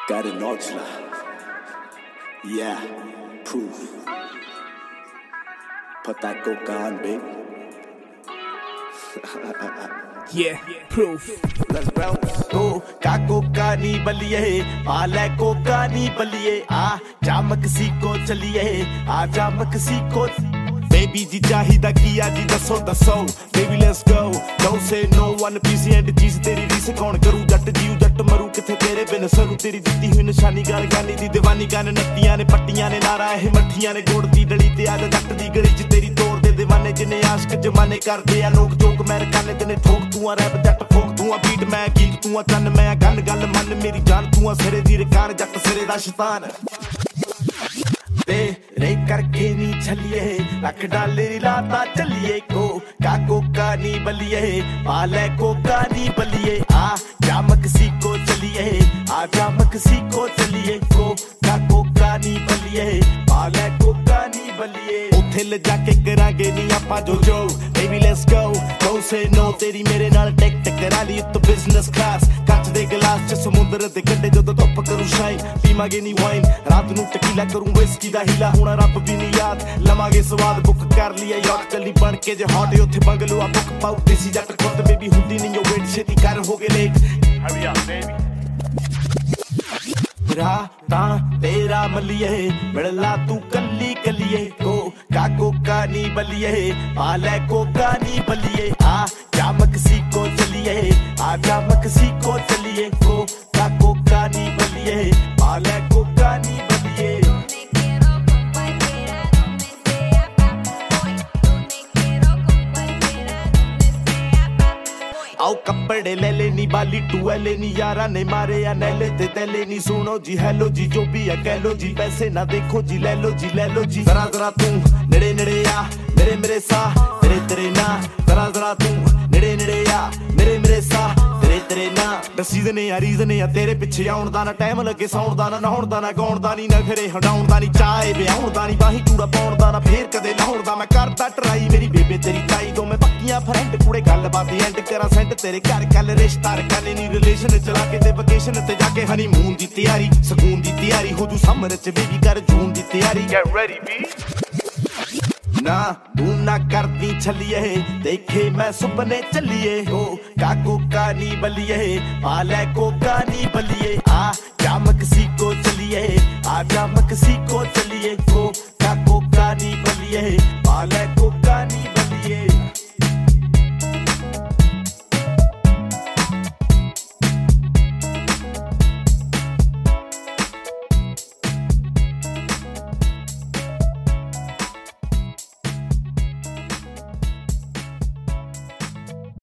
Got an Ochla. Yeah, proof. Put that coke on, baby. Yeah, proof. Let's bounce. Go, coca ni baliye, आले कोका नी बलिए, आ जा मक्सिको चलिए, आ जा मक्सिको. Baby जी चाहिदा किया जी दसो दसो, baby let's go. Don't say no, one piece and चीज़ तेरी रीस कौन करूँ जट जीव जट मरूँ किथे तेरे बिन सरू तेरी दित्ती हुई निशानी गाल गानी दी दीवानी गान नत्तियां ने पट्टियां ने नारा है मट्ठियां ने गोड़ दी डली ते आजा जट दी गली च तेरी तोड़ दे दीवाने जिन्ने आशिक जमाने कर दे आ लोग जोक मैं रकाने तेने ठोक तू आ रैप जट फोक तू आ बीट मैं गीत तू आ चन्न मैं गल गल मन मेरी जान तू आ सिरे दी रकान जट सिरे दा शैतान रे करके नी छलिए रख डाले लाता चलिए कोका नी बलिए पाले कोका नी बलिए आ जा मक्सिको चलिए आ जा मक्सिको चलिए कोका नी बलिए पाले कोका नी बलिए उथे ले जाके करांगे नी आपां जो baby let's go don't say no तेरी मेरे नाल टेक करा ली तो बिजनेस क्लास ਕੱਚ ਦੇ ਗਲਾਸ ਚ ਸਮੁੰਦਰ ਦੇ ਕੰਢੇ ਜਦੋਂ ਧੁੱਪ ਕਰੂ ਸ਼ਾਈਨ ਪੀਵਾਂਗੇ ਨੀ ਵਾਈਨ ਰਾਤ ਨੂੰ ਟਕੀਲਾ ਕਰੂੰ ਵਿਸਕੀ ਦਾ ਹੀਲਾ ਹੋਣਾ ਰੱਬ ਵੀ ਨੀ ਯਾਦ ਲਵਾਂਗੇ ਸਵਾਦ ਬੁੱਕ ਕਰ ਲਿਆ ਯਾਰ ਚੱਲੀ ਬਣ ਕੇ ਜੇ ਹੌਟ ਉੱਥੇ ਬੰਗਲੋ ਆ ਬੁੱਕ ਪਾਉ ਦੇਸੀ ਜੱਟ ਖੁੱਦ ਬੇਬੀ ਹੁੰਦੀ ਨਹੀਂ ਉਹ ਵੇਟ ਛੇਤੀ ਕਰ ਹੋ ਗਏ ਲੇਟ ਹਰੀ ਆ ਬੇਬੀ रातां तेरा मलिए मिलला तू कल्ली कलिए कोका नी बलिए पाले कोका नी बलिए आ जा मक्सिको चलिए आ जा मक्सिको चलिए कोका नी बलिए पाले कोका नी बलिए आओ कपड़े ले लेनी बाली टुएले नी यारा ने मारे या नैले ते तैले नी सुनो जी हेलो जी जो भी है कह लो जी पैसे ना देखो जी ले लो जी जरा जरा तू नेड़े नेड़े आ मेरे मेरे सा तेरे तेरे ना जरा जरा तू नेड़े नेड़े आ मेरे मेरे सा तेरे तेरे ना सीजन या रीजन या तेरे पिछे आउण दा ना टाइम लगे सौण दा ना नहाउण दा ना गाउण दा नी नखरे हटाउण दा नी चाहे ब्याहुण दा नी बाही कूड़ा पाउण दा ना फेर कदे लाहुण दा मैं करदा ट्राई मेरी बेबे तेरी ताई दो मैं पक्कियां फ्रेंड कुड़े गल बात एंड करा सेंड तेरे घर कल रिश्ता रखने नी रिलेशन चला के ते वेकेशन ते जाके हनीमून दी तैयारी सकून दी तैयारी हो जू समर च बेबी कर जून दी तैयारी get ready बी ना तू ना करती छलिए देखे मैं सुपने चलिए कोका नी बलिए पाले कोका नी बलिए आ जा मक्सिको चलिए आ जा मक्सिको चलिए कोका नी बलिए